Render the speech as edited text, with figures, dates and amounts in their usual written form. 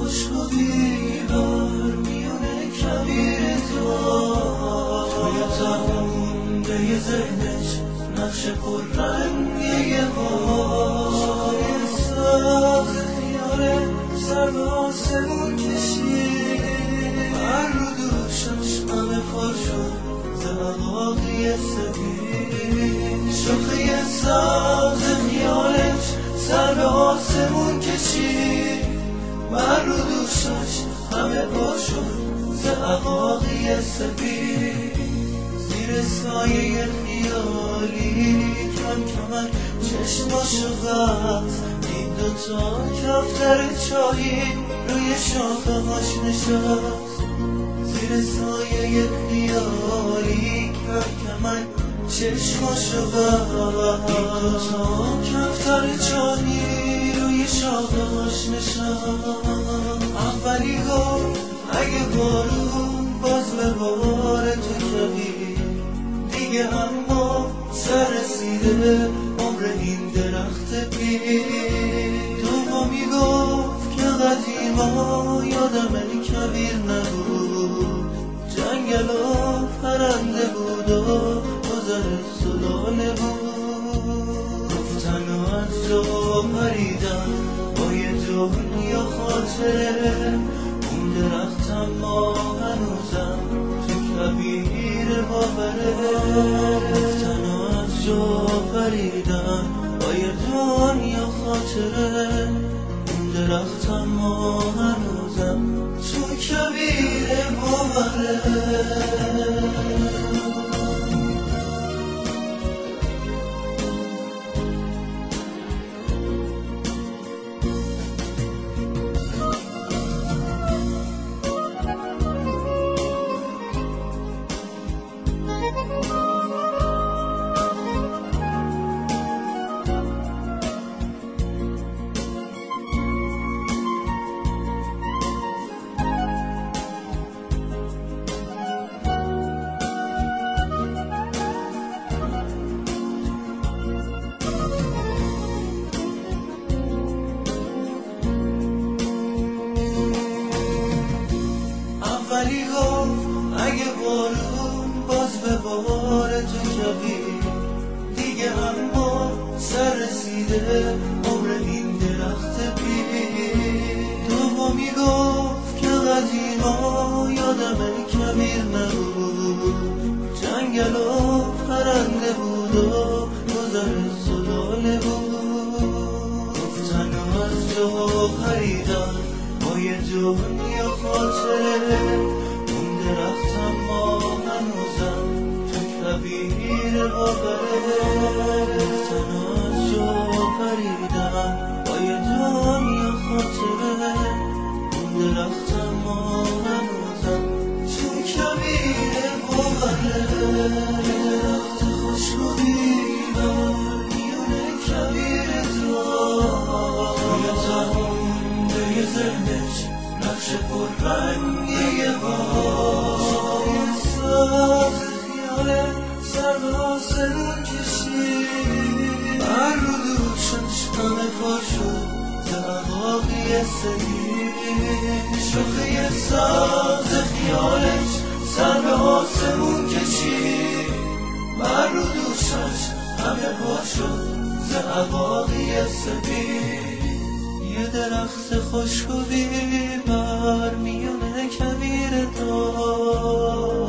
خوشبودی بر میونه کبیر توی تمومه ذهنش نقش پررنگی بای ساز خیاره سر به آسمون کشید بر رو دوشش همه پر شد ز عقاقی سفید شوخی ساز خیالش سر به آسمون کشید بر رو دوشش همه پر شد ز عقاقی سفید زیر سایه خیالی کم کمک چشماشو بست این دوتا کفتر چایی روی شاخه هاش نشست زیر سایه خیالی کم کمک چشماشو بست این دوتا کفتر چایی روی شاخه هاش نشست اولی گفت اگه بارون باز به بار تو کبیر دیگه اما سر رسیده عمر این درخت پیر دومی گفت که قدیما یادم این کبیر نبود جنگل و پرنده بود و گذر سلاله بود گفتن و از جا پریدن با یه دنیا خاطره اون درخت اما هنوزم تو کبیر باوره گفتن و از جا پریدن با یه دنیا خاطره اون درخت اما هنوزم تو کبیر باوره اولی گفت اگه بارون باز به بار تو کبیر دیگه اما سر رسیده عمر این درخت پیر دومی گفت که قدیما یادم کبیر نبود جنگل و پرنده بود و گذر زلاله بود گفتن و از جا پریدن با یه دنیا خاطره اون درخت اما هنوزم تو کبیر باوره گفتن و از جا پریدن با یه دنیا خاطره اون درخت اما هنوزم تو کبیر باوره درخت خوشبودی بر میونه کبیر توی تمومه ذهنش نقش پررنگی بای ساز خیاله سر به آسمون کشید بر رو دوشش همه پر شد ز عقاقی سفید شوخی ساز خیالش سر به آسمون کشید بر رو دوشش همه پر شد ز عقاقی سفید یه درخت خوشبو بر میونه کبیر تو